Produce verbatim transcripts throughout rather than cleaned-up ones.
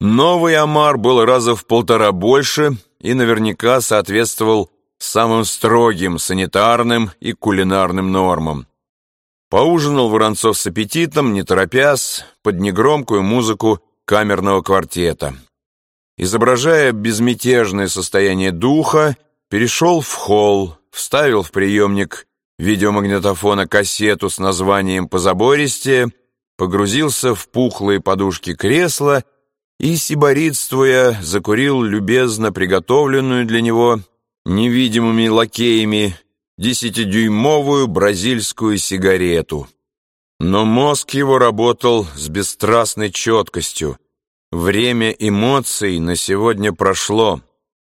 Новый омар был раза в полтора больше и наверняка соответствовал самым строгим санитарным и кулинарным нормам. Поужинал Воронцов с аппетитом, не торопясь, под негромкую музыку камерного квартета. Изображая безмятежное состояние духа, перешел в холл, вставил в приемник видеомагнитофона кассету с названием «Позабористее», погрузился в пухлые подушки кресла и, сиборитствуя, закурил любезно приготовленную для него невидимыми лакеями десятидюймовую бразильскую сигарету. Но мозг его работал с бесстрастной четкостью. Время эмоций на сегодня прошло.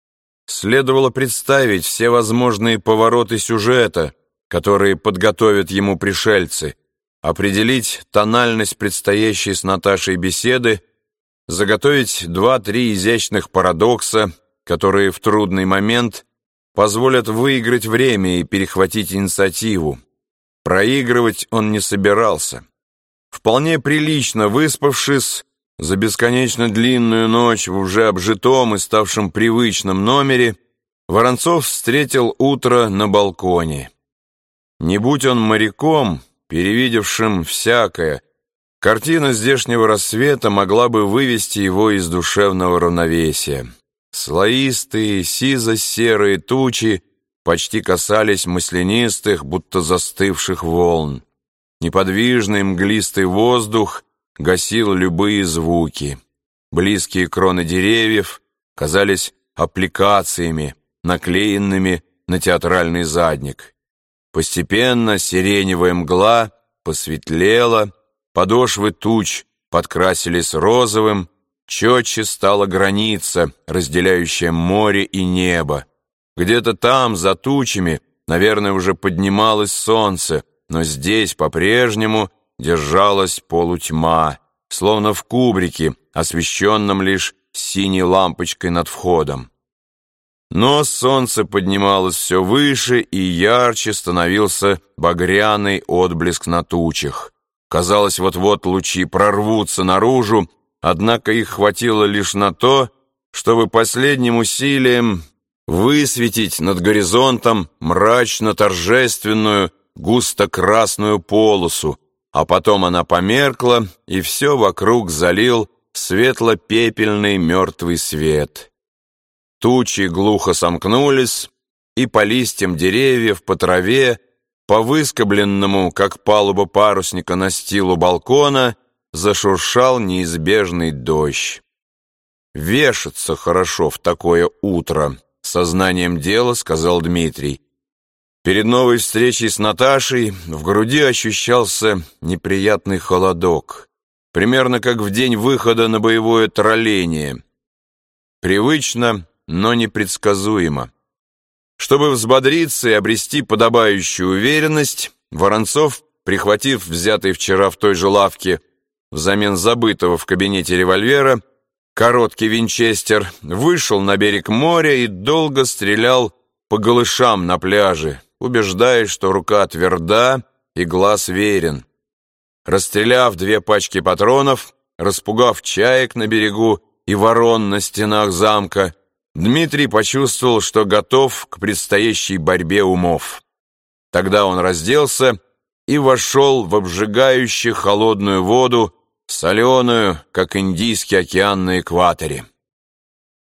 Следовало представить все возможные повороты сюжета, которые подготовят ему пришельцы, определить тональность предстоящей с Наташей беседы, заготовить два-три изящных парадокса, которые в трудный момент позволят выиграть время и перехватить инициативу. Проигрывать он не собирался. Вполне прилично выспавшись за бесконечно длинную ночь в уже обжитом и ставшем привычном номере, Воронцов встретил утро на балконе. Не будь он моряком, перевидевшим всякое, картина здешнего рассвета могла бы вывести его из душевного равновесия. Слоистые, сизо-серые тучи почти касались маслянистых, будто застывших волн. Неподвижный мглистый воздух гасил любые звуки. Близкие кроны деревьев казались аппликациями, наклеенными на театральный задник. Постепенно сиреневая мгла посветлела, подошвы туч подкрасились розовым, четче стала граница, разделяющая море и небо. Где-то там, за тучами, наверное, уже поднималось солнце, но здесь по-прежнему держалась полутьма, словно в кубрике, освещенном лишь синей лампочкой над входом. Но солнце поднималось все выше, и ярче становился багряный отблеск на тучах. Казалось, вот-вот лучи прорвутся наружу, однако их хватило лишь на то, чтобы последним усилием высветить над горизонтом мрачно-торжественную густо-красную полосу, а потом она померкла, и все вокруг залил светло-пепельный мертвый свет. Тучи глухо сомкнулись, и по листьям деревьев, по траве, по выскобленному, как палуба парусника, настилу балкона зашуршал неизбежный дождь. «Вешаться хорошо в такое утро», — сознанием дела сказал Дмитрий. Перед новой встречей с Наташей в груди ощущался неприятный холодок, примерно как в день выхода на боевое тролление. Привычно, но непредсказуемо. Чтобы взбодриться и обрести подобающую уверенность, Воронцов, прихватив взятый вчера в той же лавке взамен забытого в кабинете револьвера короткий винчестер, вышел на берег моря и долго стрелял по голышам на пляже, убеждаясь, что рука тверда и глаз верен. Расстреляв две пачки патронов, распугав чаек на берегу и ворон на стенах замка, Дмитрий почувствовал, что готов к предстоящей борьбе умов. Тогда он разделся и вошел в обжигающую холодную воду, соленую, как Индийский океан на экваторе.